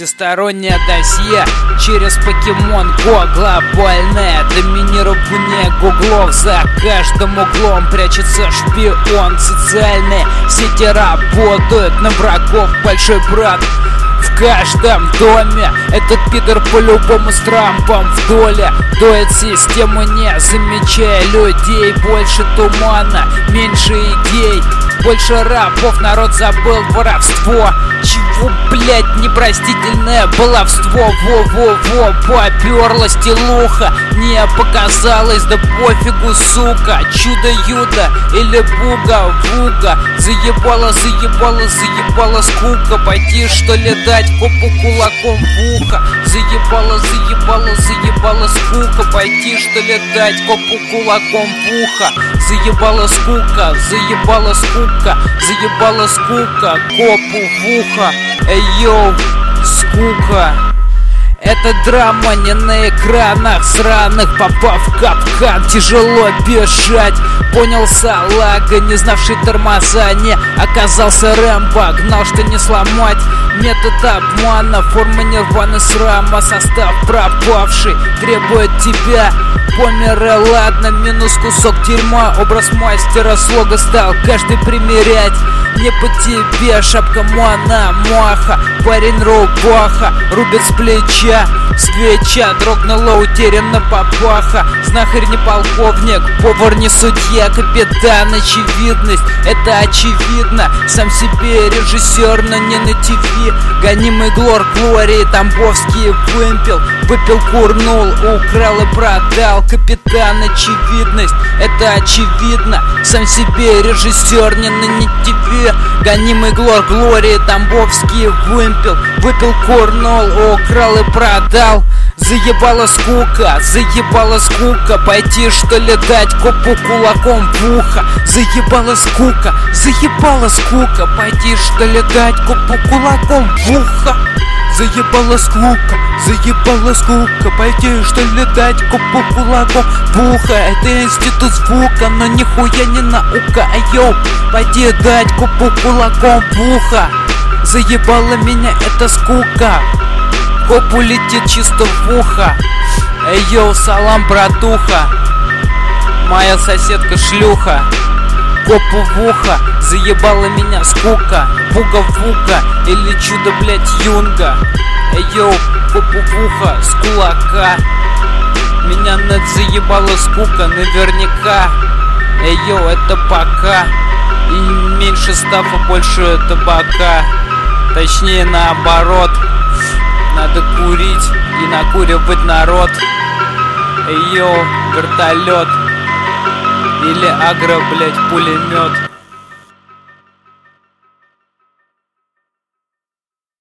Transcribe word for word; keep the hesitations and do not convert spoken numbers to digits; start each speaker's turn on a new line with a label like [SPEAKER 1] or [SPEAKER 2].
[SPEAKER 1] Всестороннее досье через Покемон Го. Глобальное доминирование гуглов. За каждым углом прячется шпион. Социальные сети работают на врагов. Большой брат в каждом доме. Этот пидор по-любому с Трампом в доле. Доит систему, не замечая людей. Больше тумана, меньше идей, больше рабов. Народ забыл воровство. Чего, блять, непростительное баловство. Во-во-во, поперлась телуха. Не показалось, да пофигу, сука. Чудо-юдо или буга-вуга. Заебала, заебала, заебала скука. Пойти, что ли, дать копу кулаком в ухо. Заебала, заебала, заебала скука. Пойти, что ли, дать копу кулаком в ухо. Заебала скука, заебала скука. Заебала скука, копу в ухо. Эй, йоу, скука. Это драма не на экранах сраных. Попав в капкан, тяжело бежать. Понял салага, не знавший тормоза. Не оказался Рэмбо, гнал, что не сломать. Метод обмана, форма нирваны срама. Состав пропавший требует тебя. Померы, ладно, минус кусок дерьма. Образ мастера слога стал каждый примерять. Не по тебе, шапка Мономаха. Парень рубаха, рубит с плеча. Свеча дрогнула, утеряна папаха. Знахарь не полковник, повар не судья. Капитан очевидность, это очевидно. Сам себе режиссер, но не на ТВ. Гонимый глор Глории, Тамбовский вымпел. Выпил, курнул, украл и продал. Капитан очевидность, это очевидно. Сам себе режиссер, не на не ТВ. Гонимый глор Глории, Тамбовский вымпел. Выпил, курнул, украл и продал. Заебала скука, заебала скука. Пойти, что ли, дать копу кулаком в ухо. Заебала скука, заебала скука. Пойти, что ли, дать копу кулаком в ухо. Заебала скука, заебала скука. Пойти, что ли, дать копу кулаком в ухо. Это институт звука, но нихуя не наука. А йоу, пойти дать копу кулаком в ухо. Заебала меня эта скука. Коп улетит чисто в ухо. Эй, йоу, салам, братуха. Моя соседка шлюха. Копу в ухо, заебала меня скука. Пуга-вука или чудо, блять, юнга. Эй, йоу, копу в ухо с кулака. Меня над заебала скука наверняка. Эй, йоу, это пока. И меньше стафа, больше табака. Точнее, наоборот. Надо курить и накуривать народ. Эй, йоу, вертолет или агро, блять, пулемет.